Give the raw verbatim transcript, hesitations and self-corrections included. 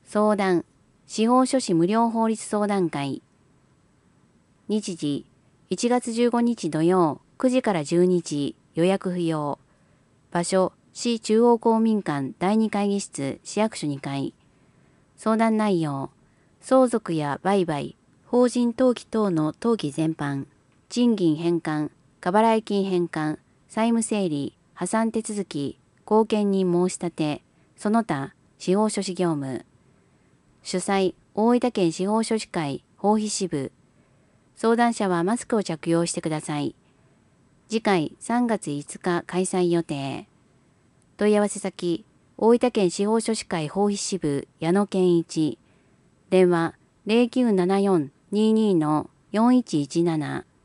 相談、司法書士無料法律相談会。日時、いちがつじゅうごにち土曜くじからじゅうにじ、予約不要。場所、市中央公民館だいに会議室市役所にかい。相談内容、相続や売買、法人登記等の登記全般、賃金返還、過払い金返還、債務整理、破産手続き、後見人申し立て、その他、司法書士業務。主催、大分県司法書士会法費支部。相談者はマスクを着用してください。次回さんがついつか開催予定。問い合わせ先、大分県司法書士会法費支部矢野健一。電話 ゼロきゅうななよんにーにーのよんいちいちなな。